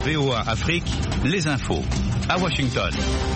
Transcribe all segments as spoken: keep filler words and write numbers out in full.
V O A Afrique, les infos, à Washington.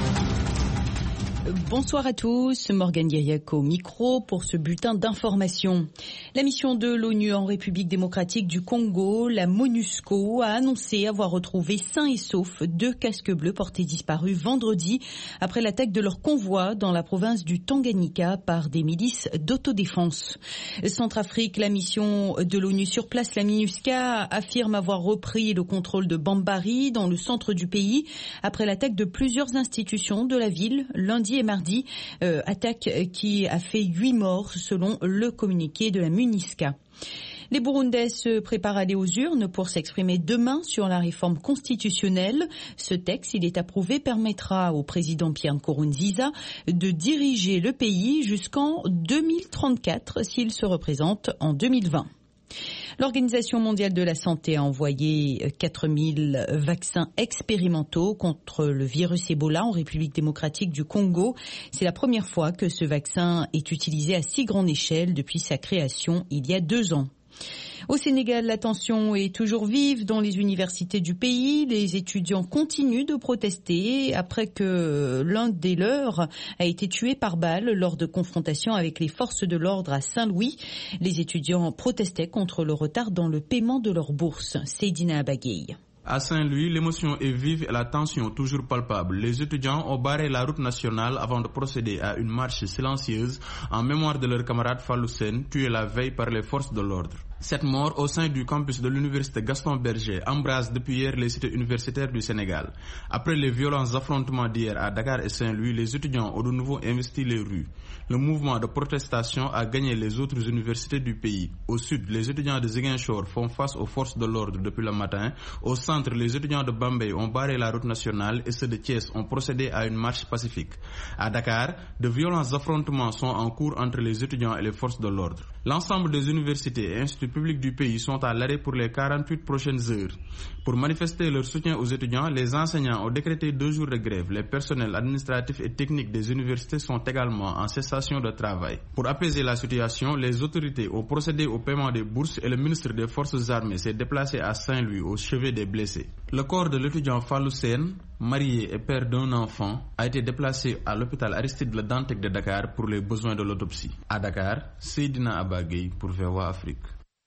Bonsoir à tous, Morgane Guiriac au micro pour ce bulletin d'information. La mission de l'ONU en République démocratique du Congo, la MONUSCO, a annoncé avoir retrouvé sains et saufs deux casques bleus portés disparus vendredi après l'attaque de leur convoi dans la province du Tanganyika par des milices d'autodéfense. Centrafrique, la mission de l'ONU sur place, la MINUSCA, affirme avoir repris le contrôle de Bambari dans le centre du pays après l'attaque de plusieurs institutions de la ville lundi et mardi, euh, attaque qui a fait huit morts selon le communiqué de la MINUSCA. Les Burundais se préparent à aller aux urnes pour s'exprimer demain sur la réforme constitutionnelle. Ce texte, s'il est approuvé, permettra au président Pierre Nkurunziza de diriger le pays jusqu'en deux mille trente-quatre s'il se représente en deux mille vingt. L'Organisation mondiale de la santé a envoyé quatre mille vaccins expérimentaux contre le virus Ebola en République démocratique du Congo. C'est la première fois que ce vaccin est utilisé à si grande échelle depuis sa création il y a deux ans. Au Sénégal, la tension est toujours vive dans les universités du pays. Les étudiants continuent de protester après que l'un des leurs a été tué par balle lors de confrontations avec les forces de l'ordre à Saint-Louis. Les étudiants protestaient contre le retard dans le paiement de leur bourse. Seydina Abagay. À Saint-Louis, l'émotion est vive et la tension toujours palpable. Les étudiants ont barré la route nationale avant de procéder à une marche silencieuse en mémoire de leur camarade Fallou Sène, tué la veille par les forces de l'ordre. Cette mort au sein du campus de l'université Gaston Berger embrase depuis hier les cités universitaires du Sénégal. Après les violents affrontements d'hier à Dakar et Saint-Louis, les étudiants ont de nouveau investi les rues. Le mouvement de protestation a gagné les autres universités du pays. Au sud, les étudiants de Ziguinchor font face aux forces de l'ordre depuis le matin. Au centre, les étudiants de Bambey ont barré la route nationale et ceux de Thiès ont procédé à une marche pacifique. À Dakar, de violents affrontements sont en cours entre les étudiants et les forces de l'ordre. L'ensemble des universités et instituts publics du pays sont à l'arrêt pour les quarante-huit prochaines heures. Pour manifester leur soutien aux étudiants, les enseignants ont décrété deux jours de grève. Les personnels administratifs et techniques des universités sont également en cessation de travail. Pour apaiser la situation, les autorités ont procédé au paiement des bourses et le ministre des Forces armées s'est déplacé à Saint-Louis au chevet des blessés. Le corps de l'étudiant Fallou Sène, marié et père d'un enfant, a été déplacé à l'hôpital Aristide Le Dantec de Dakar pour les besoins de l'autopsie. À Dakar, Seydina Abagay pour V O A Afrique.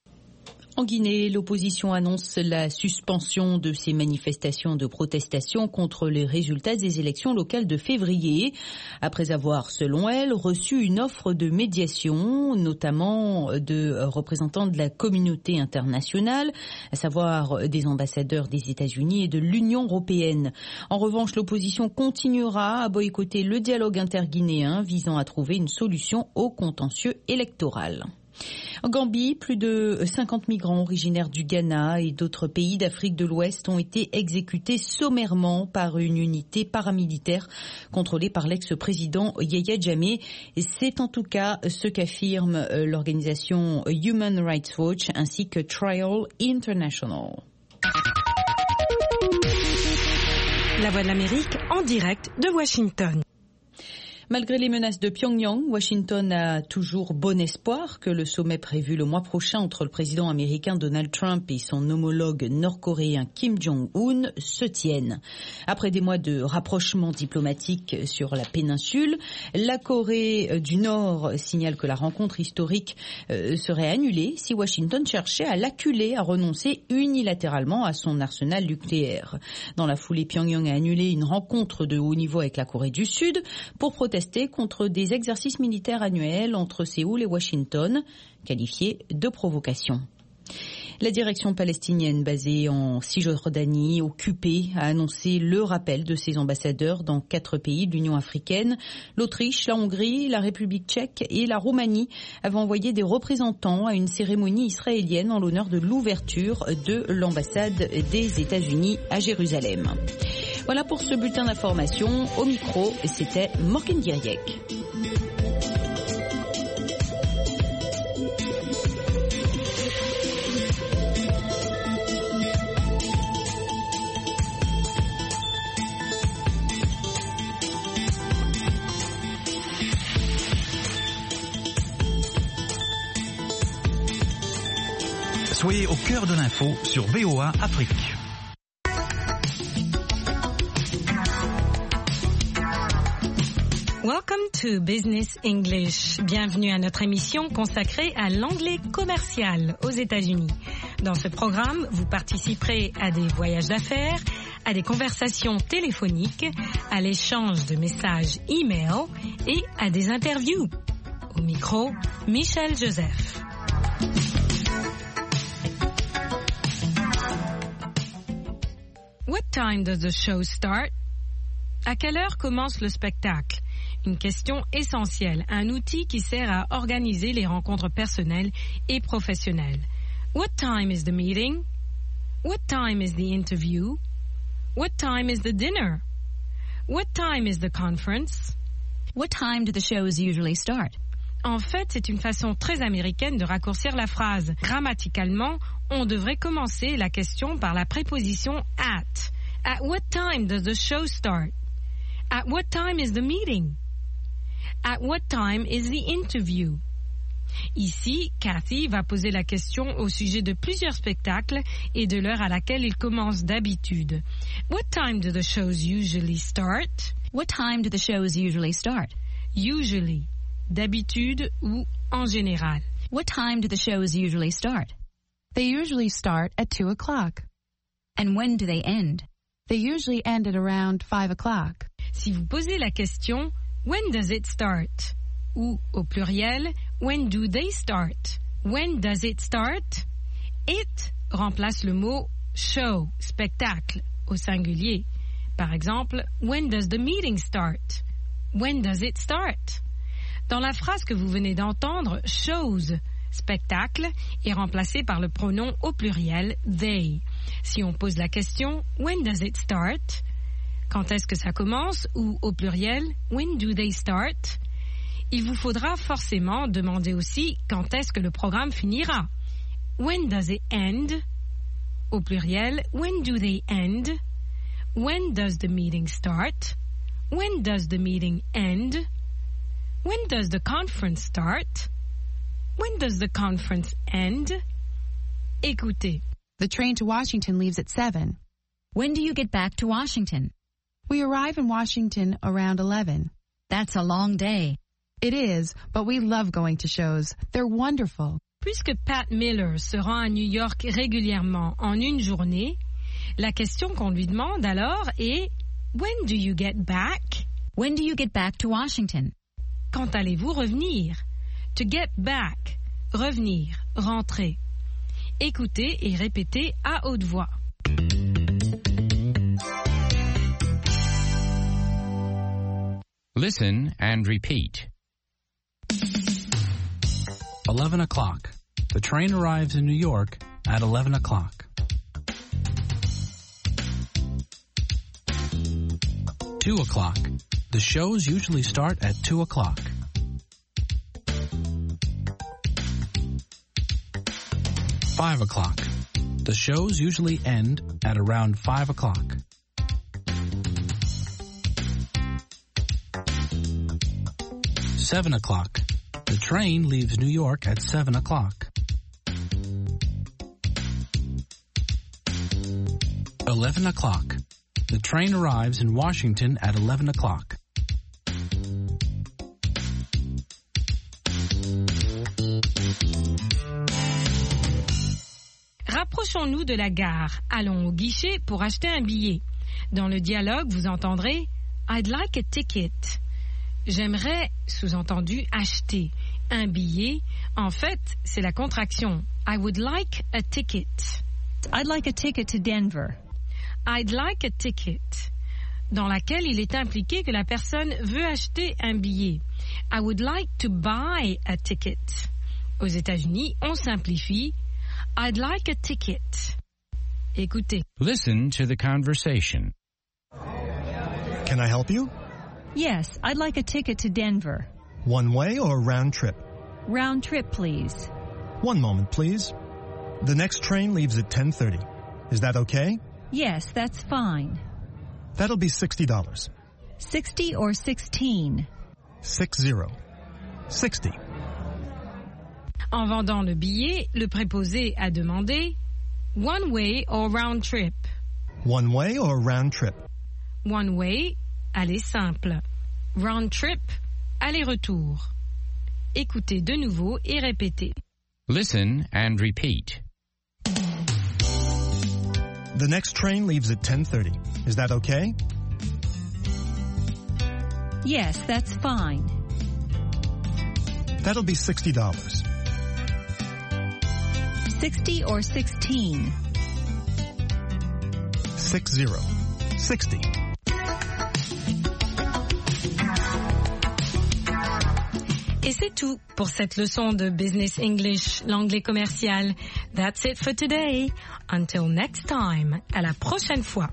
En Guinée, l'opposition annonce la suspension de ces manifestations de protestation contre les résultats des élections locales de février, après avoir, selon elle, reçu une offre de médiation, notamment de représentants de la communauté internationale, à savoir des ambassadeurs des États-Unis et de l'Union européenne. En revanche, l'opposition continuera à boycotter le dialogue interguinéen visant à trouver une solution au contentieux électoral. En Gambie, plus de cinquante migrants originaires du Ghana et d'autres pays d'Afrique de l'Ouest ont été exécutés sommairement par une unité paramilitaire contrôlée par l'ex-président Yahya Jammeh. Et c'est en tout cas ce qu'affirme l'organisation Human Rights Watch ainsi que Trial International. La Voix de l'Amérique en direct de Washington. Malgré les menaces de Pyongyang, Washington a toujours bon espoir que le sommet prévu le mois prochain entre le président américain Donald Trump et son homologue nord-coréen Kim Jong-un se tienne. Après des mois de rapprochement diplomatique sur la péninsule, la Corée du Nord signale que la rencontre historique serait annulée si Washington cherchait à l'acculer à renoncer unilatéralement à son arsenal nucléaire. Dans la foulée, Pyongyang a annulé une rencontre de haut niveau avec la Corée du Sud pour protester contre des exercices militaires annuels entre Séoul et Washington, qualifiés de provocation. La direction palestinienne basée en Cisjordanie, occupée, a annoncé le rappel de ses ambassadeurs dans quatre pays de l'Union africaine. L'Autriche, la Hongrie, la République tchèque et la Roumanie avaient envoyé des représentants à une cérémonie israélienne en l'honneur de l'ouverture de l'ambassade des États-Unis à Jérusalem. Voilà pour ce bulletin d'information. Au micro, c'était Morgane Guiriac. Soyez au cœur de l'info sur V O A Afrique. Welcome to Business English. Bienvenue à notre émission consacrée à l'anglais commercial aux États-Unis. Dans ce programme, vous participerez à des voyages d'affaires, à des conversations téléphoniques, à l'échange de messages e-mail et à des interviews. Au micro, Michel Joseph. What time does the show start? À quelle heure commence le spectacle? Une question essentielle, un outil qui sert à organiser les rencontres personnelles et professionnelles. What time is the meeting? What time is the interview? What time is the dinner? What time is the conference? What time do the shows usually start? En fait, c'est une façon très américaine de raccourcir la phrase. Grammaticalement, on devrait commencer la question par la préposition at. At what time does the show start? At what time is the meeting? At what time is the interview? Ici, Kathy va poser la question au sujet de plusieurs spectacles et de l'heure à laquelle ils commencent d'habitude. What time do the shows usually start? What time do the shows usually start? Usually, d'habitude ou en général. What time do the shows usually start? They usually start at two o'clock. And when do they end? They usually end at around five o'clock. Si vous posez la question, when does it start? Ou, au pluriel, when do they start? When does it start? It remplace le mot show, spectacle, au singulier. Par exemple, when does the meeting start? When does it start? Dans la phrase que vous venez d'entendre, shows, spectacle, est remplacé par le pronom au pluriel they. Si on pose la question, when does it start? Quand est-ce que ça commence? Ou au pluriel, when do they start? Il vous faudra forcément demander aussi quand est-ce que le programme finira. When does it end? Au pluriel, when do they end? When does the meeting start? When does the meeting end? When does the conference start? When does the conference end? Écoutez. The train to Washington leaves at seven. When do you get back to Washington? We arrive in Washington around eleven. That's a long day. It is, but we love going to shows. They're wonderful. Puisque Pat Miller se rend à New York régulièrement en une journée, la question qu'on lui demande alors est « When do you get back? » When do you get back to Washington? Quand allez-vous revenir? To get back, revenir, rentrer. Écoutez et répétez à haute voix. Listen and repeat. eleven o'clock. The train arrives in New York at eleven o'clock. two o'clock. The shows usually start at two o'clock. five o'clock. The shows usually end at around five o'clock. seven o'clock. The train leaves New York at seven o'clock. eleven o'clock. The train arrives in Washington at eleven o'clock. Rapprochons-nous de la gare. Allons au guichet pour acheter un billet. Dans le dialogue, vous entendrez « I'd like a ticket ». J'aimerais, sous-entendu, acheter un billet. En fait, c'est la contraction « I would like a ticket ». I'd like a ticket to Denver. I'd like a ticket, dans laquelle il est impliqué que la personne veut acheter un billet. I would like to buy a ticket. Aux États-Unis, on simplifie I'd like a ticket. Écoutez. Listen to the conversation. Can I help you? Yes, I'd like a ticket to Denver. One way or round trip? Round trip, please. One moment, please. The next train leaves at ten thirty. Is that okay? Yes, that's fine. That'll be sixty dollars. Sixty or sixteen? Six zero. Sixty. En vendant le billet, le préposé a demandé one way or round trip. One way or round trip? One way, aller simple. Round trip, aller-retour. Écoutez de nouveau et répétez. Listen and repeat. The next train leaves at ten thirty. Is that okay? Yes, that's fine. That'll be sixty dollars. sixty or sixteen? Six zero. Sixty. Et c'est tout pour cette leçon de Business English, l'anglais commercial. That's it for today. Until next time. À la prochaine fois.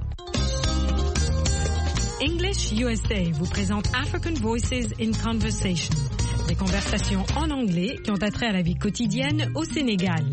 English U S A vous présente African Voices in Conversation. Des conversations en anglais qui ont attrait à la vie quotidienne au Sénégal.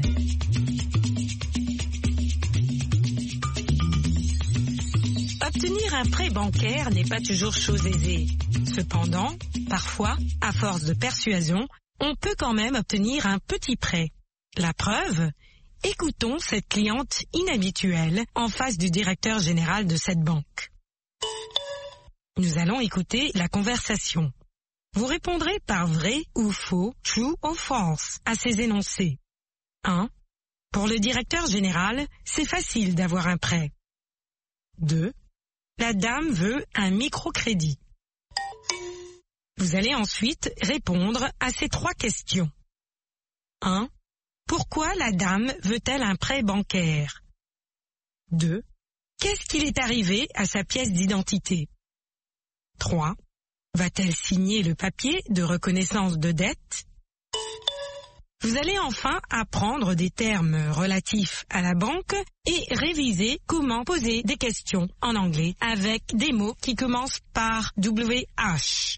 Obtenir un prêt bancaire n'est pas toujours chose aisée. Cependant, parfois, à force de persuasion, on peut quand même obtenir un petit prêt. La preuve ? Écoutons cette cliente inhabituelle en face du directeur général de cette banque. Nous allons écouter la conversation. Vous répondrez par vrai ou faux, true ou false, à ces énoncés. un. Pour le directeur général, c'est facile d'avoir un prêt. deux. La dame veut un microcrédit. Vous allez ensuite répondre à ces trois questions. un. Pourquoi la dame veut-elle un prêt bancaire? deux. Qu'est-ce qu'il est arrivé à sa pièce d'identité? trois. Va-t-elle signer le papier de reconnaissance de dette? Vous allez enfin apprendre des termes relatifs à la banque et réviser comment poser des questions en anglais avec des mots qui commencent par W H.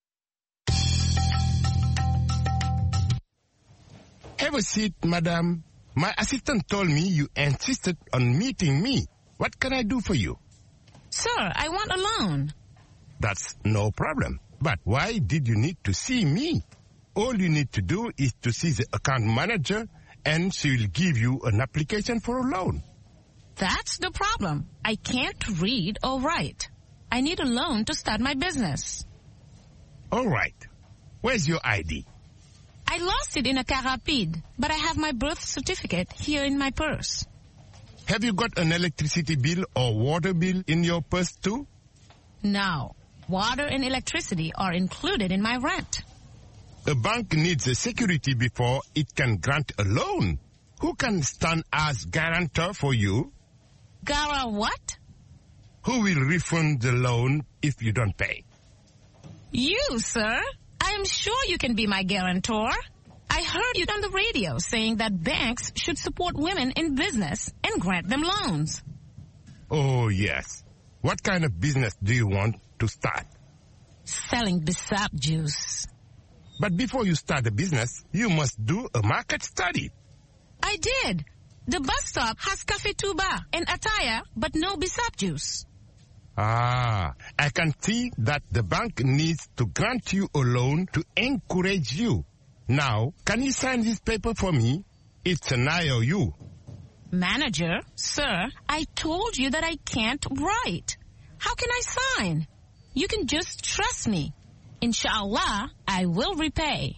Have a seat, madam. My assistant told me you insisted on meeting me. What can I do for you? Sir, I want a loan. That's no problem. But why did you need to see me? All you need to do is to see the account manager and she will give you an application for a loan. That's the problem. I can't read or write. I need a loan to start my business. All right. Where's your I D? I lost it in a car rapide, but I have my birth certificate here in my purse. Have you got an electricity bill or water bill in your purse too? No. Water and electricity are included in my rent. A bank needs a security before it can grant a loan. Who can stand as guarantor for you? Gara what? Who will refund the loan if you don't pay? You, sir. I am sure you can be my guarantor. I heard you on the radio saying that banks should support women in business and grant them loans. Oh, yes. What kind of business do you want to start? Selling Bissap juice. But before you start a business, you must do a market study. I did. The bus stop has Cafe Tuba and Ataya, but no Bissap juice. Ah, I can see that the bank needs to grant you a loan to encourage you. Now, can you sign this paper for me? It's an I O U. Manager, sir, I told you that I can't write. How can I sign? You can just trust me. Inshallah, I will repay.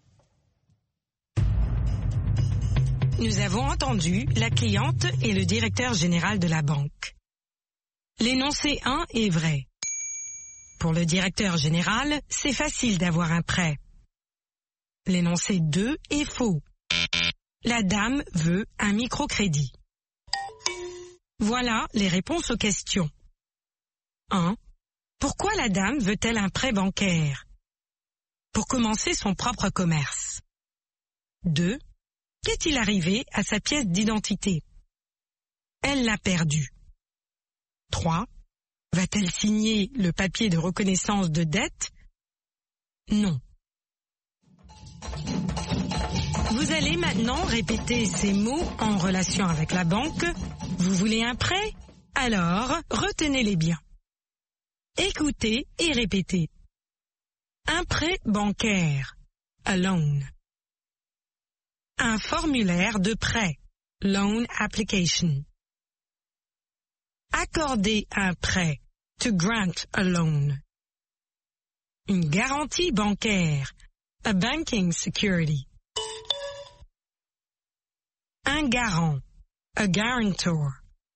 Nous avons entendu la cliente et le directeur général de la banque. L'énoncé un est vrai. Pour le directeur général, c'est facile d'avoir un prêt. L'énoncé deux est faux. La dame veut un microcrédit. Voilà les réponses aux questions. un. Pourquoi la dame veut-elle un prêt bancaire? Pour commencer son propre commerce. deux. Qu'est-il arrivé à sa pièce d'identité? Elle l'a perdue. trois. Va-t-elle signer le papier de reconnaissance de dette? Non. Vous allez maintenant répéter ces mots en relation avec la banque. Vous voulez un prêt? Alors, retenez-les bien. Écoutez et répétez. Un prêt bancaire, a loan. Un formulaire de prêt, loan application. Accorder un prêt, to grant a loan. Une garantie bancaire. A banking security. Un garant. A guarantor.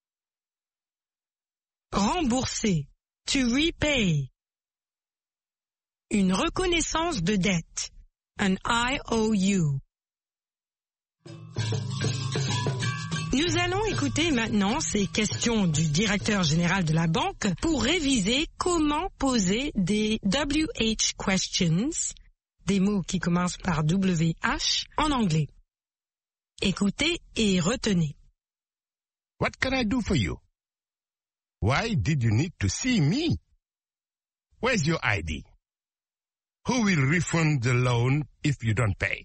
Rembourser. To repay. Une reconnaissance de dette. An I O U. Nous allons écouter maintenant ces questions du directeur général de la banque pour réviser comment poser des W H questions, des mots qui commencent par W H, en anglais. Écoutez et retenez. What can I do for you? Why did you need to see me? Where's your I D? Who will refund the loan if you don't pay?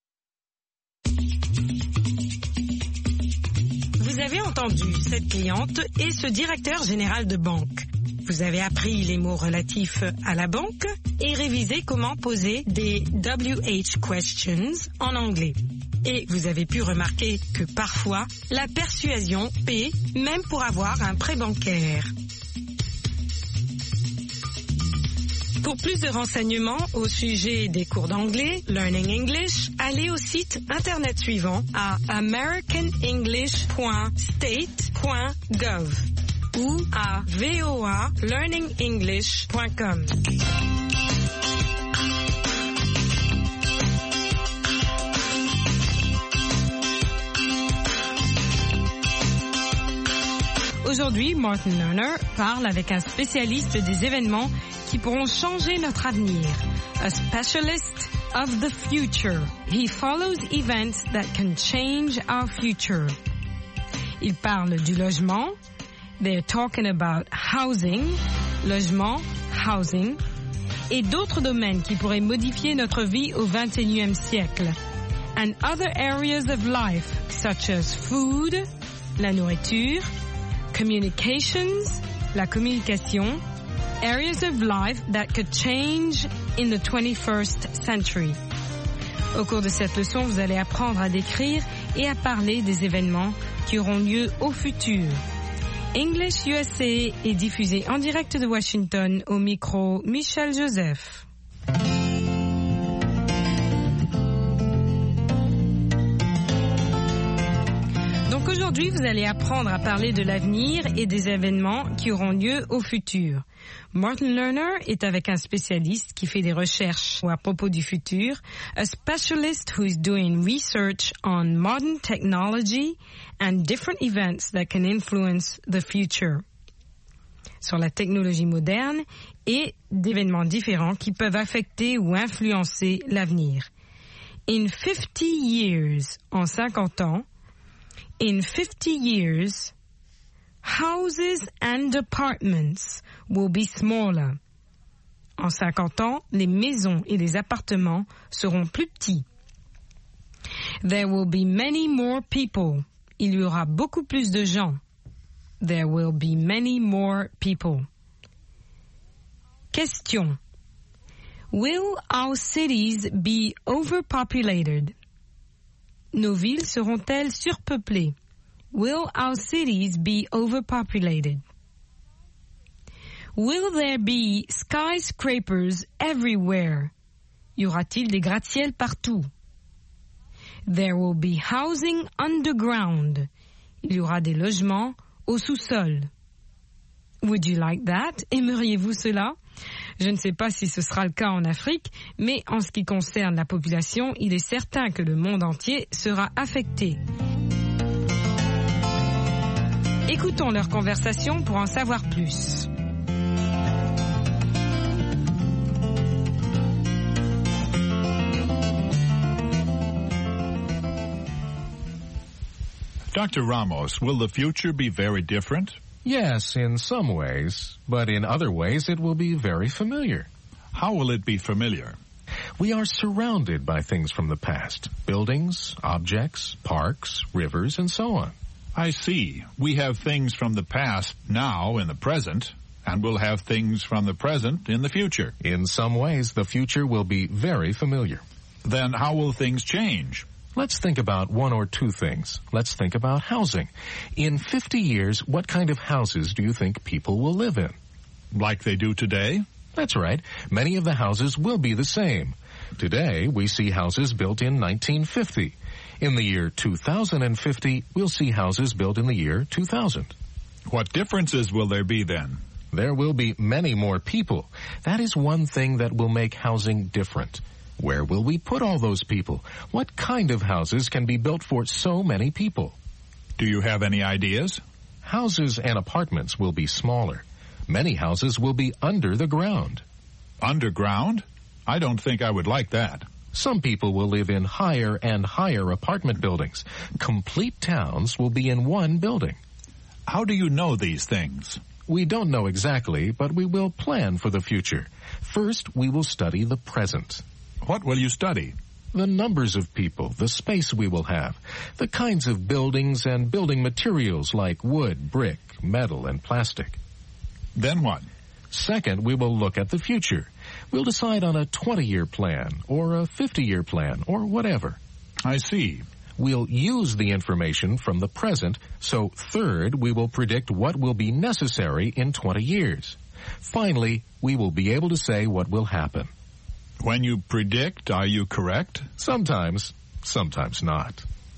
Vous avez entendu cette cliente et ce directeur général de banque. Vous avez appris les mots relatifs à la banque et révisé comment poser des W H questions en anglais. Et vous avez pu remarquer que parfois, la persuasion paie même pour avoir un prêt bancaire. Pour plus de renseignements au sujet des cours d'anglais, Learning English, allez au site internet suivant à american english point state point gov ou à v o a learning english point com. Aujourd'hui, Martin Lerner parle avec un spécialiste des événements qui pourront changer notre avenir. A specialist of the future. He follows events that can change our future. Il parle du logement. They're talking about housing. Logement, housing. Et d'autres domaines qui pourraient modifier notre vie au vingt et unième siècle. And other areas of life, such as food, la nourriture, communications, la communication, areas of life that could change in the twenty-first century. Au cours de cette leçon, vous allez apprendre à décrire et à parler des événements qui auront lieu au futur. English U S A est diffusé en direct de Washington au micro Michel Joseph. Donc aujourd'hui, vous allez apprendre à parler de l'avenir et des événements qui auront lieu au futur. Martin Lerner est avec un spécialiste qui fait des recherches à propos du futur, a specialist who is doing research on modern technology and different events that can influence the future. Sur la technologie moderne et d'événements différents qui peuvent affecter ou influencer l'avenir. In fifty years, en cinquante ans, in fifty years, houses and apartments will be smaller. En cinquante ans, les maisons et les appartements seront plus petits. There will be many more people. Il y aura beaucoup plus de gens. There will be many more people. Question. Will our cities be overpopulated? Nos villes seront-elles surpeuplées? Will our cities be overpopulated? Will there be skyscrapers everywhere? Y aura-t-il des gratte-ciels partout? There will be housing underground. Il y aura des logements au sous-sol. Would you like that? Aimeriez-vous cela? Je ne sais pas si ce sera le cas en Afrique, mais en ce qui concerne la population, il est certain que le monde entier sera affecté. Écoutons leur conversation pour en savoir plus. Doctor Ramos, will the future be very different? Yes, in some ways, but in other ways it will be very familiar. How will it be familiar? We are surrounded by things from the past, buildings, objects, parks, rivers, and so on. I see. We have things from the past now in the present, and we'll have things from the present in the future. In some ways, the future will be very familiar. Then how will things change? Let's think about one or two things. Let's think about housing. In fifty years, what kind of houses do you think people will live in? Like they do today? That's right. Many of the houses will be the same. Today, we see houses built in nineteen fifty. In the year two thousand fifty, we'll see houses built in the year two thousand. What differences will there be then? There will be many more people. That is one thing that will make housing different. Where will we put all those people? What kind of houses can be built for so many people? Do you have any ideas? Houses and apartments will be smaller. Many houses will be under the ground. Underground? I don't think I would like that. Some people will live in higher and higher apartment buildings. Complete towns will be in one building. How do you know these things? We don't know exactly, but we will plan for the future. First, we will study the present. What will you study? The numbers of people, the space we will have, the kinds of buildings and building materials like wood, brick, metal, and plastic. Then what? Second, we will look at the future. We'll decide on a twenty-year plan, or a fifty-year plan, or whatever. I see. We'll use the information from the present, so third, we will predict what will be necessary in twenty years. Finally, we will be able to say what will happen. When you predict, are you correct? Sometimes, sometimes not.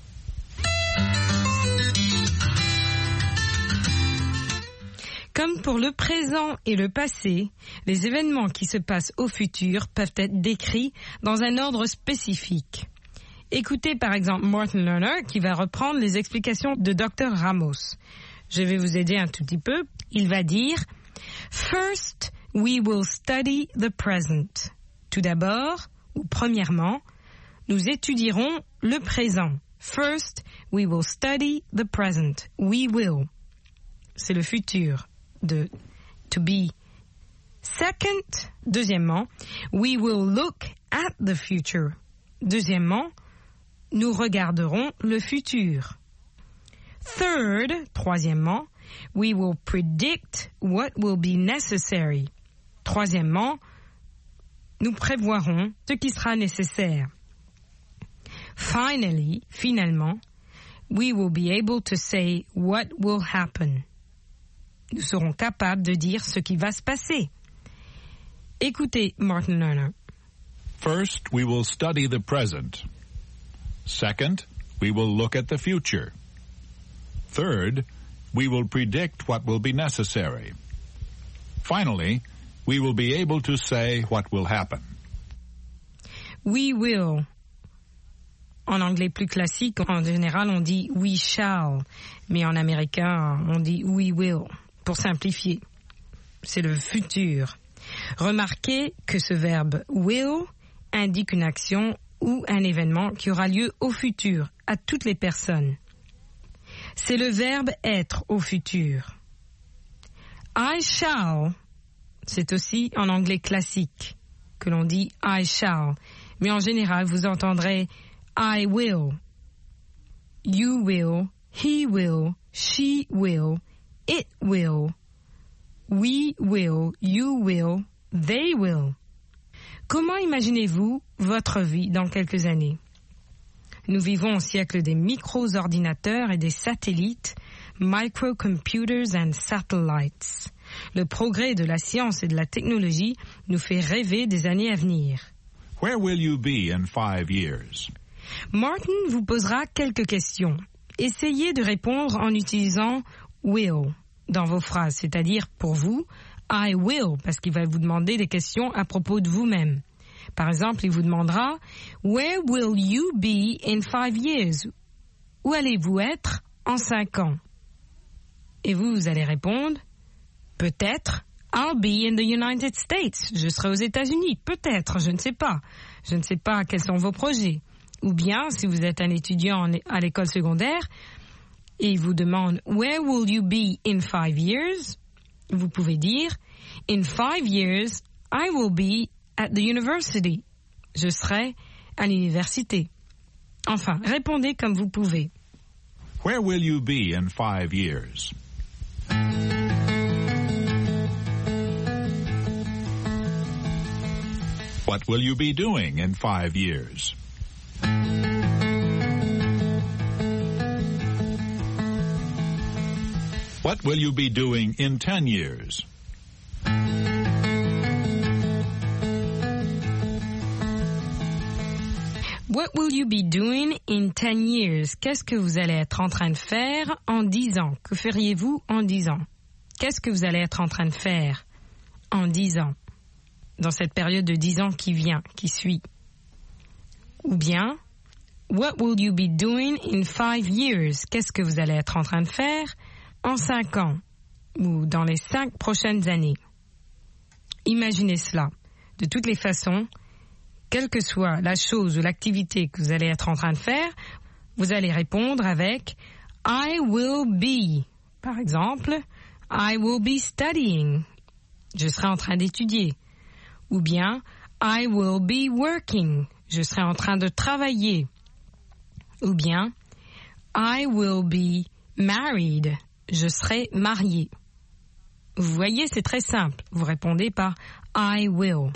Comme pour le présent et le passé, les événements qui se passent au futur peuvent être décrits dans un ordre spécifique. Écoutez par exemple Martin Lerner qui va reprendre les explications de docteur Ramos. Je vais vous aider un tout petit peu. Il va dire « First, we will study the present ». Tout d'abord, ou premièrement, nous étudierons le présent. First, we will study the present. We will. C'est le futur de to be. Second, deuxièmement, we will look at the future. Deuxièmement, nous regarderons le futur. Third, troisièmement, we will predict what will be necessary. Troisièmement, nous prévoirons ce qui sera nécessaire. Finally, finalement, we will be able to say what will happen. Nous serons capables de dire ce qui va se passer. Écoutez Martin Lerner. First, we will study the present. Second, we will look at the future. Third, we will predict what will be necessary. Finally, we will be able to say what will happen. We will. En anglais plus classique, en général, on dit we shall. Mais en américain, on dit we will. Pour simplifier. C'est le futur. Remarquez que ce verbe will indique une action ou un événement qui aura lieu au futur, à toutes les personnes. C'est le verbe être au futur. I shall, c'est aussi en anglais classique que l'on dit I shall. Mais en général, vous entendrez I will, you will, he will, she will, it will, we will, you will, they will. Comment imaginez-vous votre vie dans quelques années? Nous vivons au siècle des micro-ordinateurs et des satellites, microcomputers and satellites. Le progrès de la science et de la technologie nous fait rêver des années à venir. Where will you be in five years? Martin vous posera quelques questions. Essayez de répondre en utilisant will dans vos phrases, c'est-à-dire pour vous, I will, parce qu'il va vous demander des questions à propos de vous-même. Par exemple, il vous demandera Where will you be in five years? Où allez-vous être en cinq ans? Et vous, vous allez répondre Peut-être I'll be in the United States. Je serai aux États-Unis. Peut-être, je ne sais pas. Je ne sais pas quels sont vos projets. Ou bien, si vous êtes un étudiant à l'école secondaire et il vous demande Where will you be in five years? Vous pouvez dire In five years, I will be at the university. Je serai à l'université. Enfin, répondez comme vous pouvez. Where will you be in five years? What will you be doing in five years? What will you be doing in ten years? What will you be doing in ten years? Qu'est-ce que vous allez être en train de faire en dix ans? Que feriez-vous en dix ans? Qu'est-ce que vous allez être en train de faire en dix ans? Dans cette période de dix ans qui vient, qui suit. Ou bien, what will you be doing in five years? Qu'est-ce que vous allez être en train de faire en cinq ans? Ou dans les cinq prochaines années? Imaginez cela. De toutes les façons, quelle que soit la chose ou l'activité que vous allez être en train de faire, vous allez répondre avec I will be. Par exemple, I will be studying. Je serai en train d'étudier. Ou bien, I will be working. Je serai en train de travailler. Ou bien, I will be married. Je serai marié. Vous voyez, c'est très simple. Vous répondez par I will.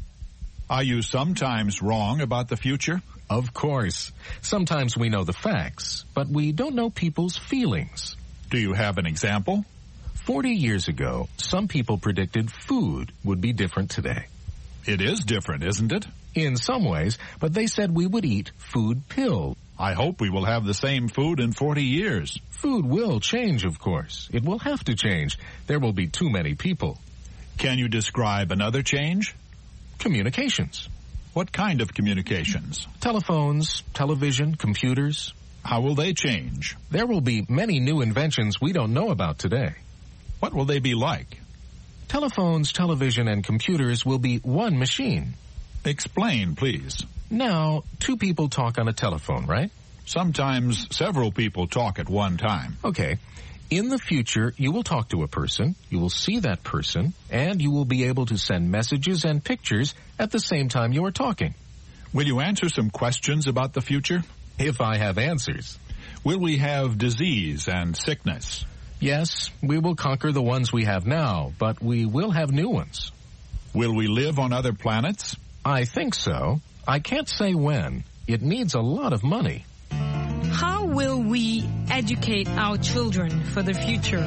Are you sometimes wrong about the future? Of course. Sometimes we know the facts, but we don't know people's feelings. Do you have an example? Forty years ago, some people predicted food would be different today. It is different, isn't it? In some ways, but they said we would eat food pills. I hope we will have the same food in forty years. Food will change, of course. It will have to change. There will be too many people. Can you describe another change? Communications. What kind of communications? Telephones, television, computers. How will they change? There will be many new inventions we don't know about today. What will they be like? Telephones, television, and computers will be one machine. Explain, please. Now, two people talk on a telephone, right? Sometimes several people talk at one time. Okay. In the future, you will talk to a person, you will see that person, and you will be able to send messages and pictures at the same time you are talking. Will you answer some questions about the future? If I have answers. Will we have disease and sickness? Yes, we will conquer the ones we have now, but we will have new ones. Will we live on other planets? I think so. I can't say when. It needs a lot of money. How will we educate our children for the future?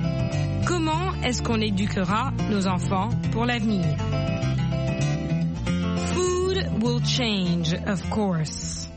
Comment est-ce qu'on éduquera nos enfants pour l'avenir? Food will change, of course.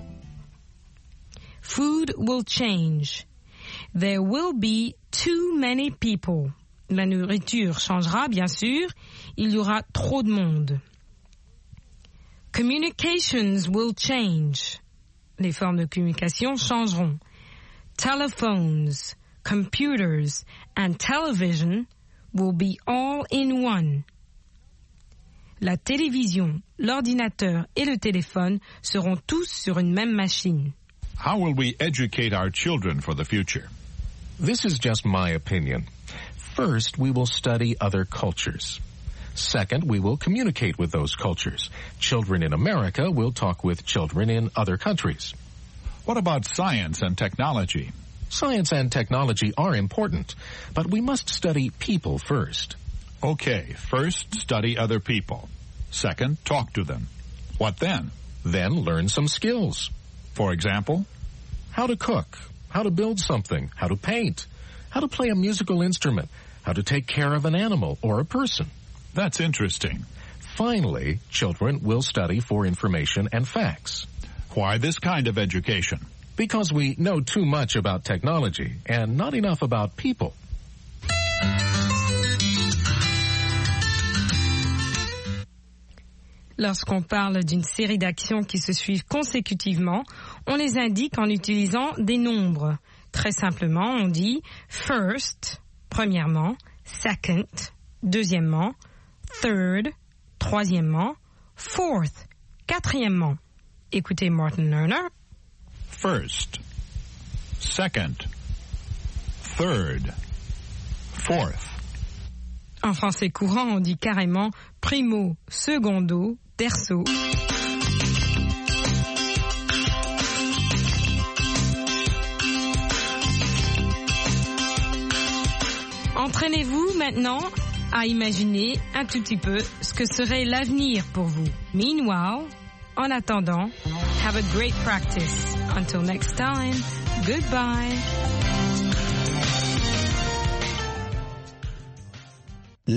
Food will change. There will be too many people. La nourriture changera, bien sûr. Il y aura trop de monde. Communications will change. Les formes de communication changeront. Telephones, computers, and television will be all in one. La télévision, l'ordinateur et le téléphone seront tous sur une même machine. How will we educate our children for the future? This is just my opinion. First, we will study other cultures. Second, we will communicate with those cultures. Children in America will talk with children in other countries. What about science and technology? Science and technology are important, but we must study people first. Okay, first study other people. Second, talk to them. What then? Then learn some skills. For example? How to cook, how to build something, how to paint, how to play a musical instrument, how to take care of an animal or a person. That's interesting. Finally, children will study for information and facts. Why this kind of education? Because we know too much about technology and not enough about people. Lorsqu'on parle d'une série d'actions qui se suivent consécutivement, on les indique en utilisant des nombres. Très simplement, on dit first, premièrement, second, deuxièmement, third, troisièmement, fourth, quatrièmement. Écoutez Martin Lerner. First, second, third, fourth. En français courant, on dit carrément primo, secondo, terzo. Entraînez-vous maintenant à imaginer un tout petit peu ce que serait l'avenir pour vous. Meanwhile, en attendant, have a great practice. Until next time, goodbye.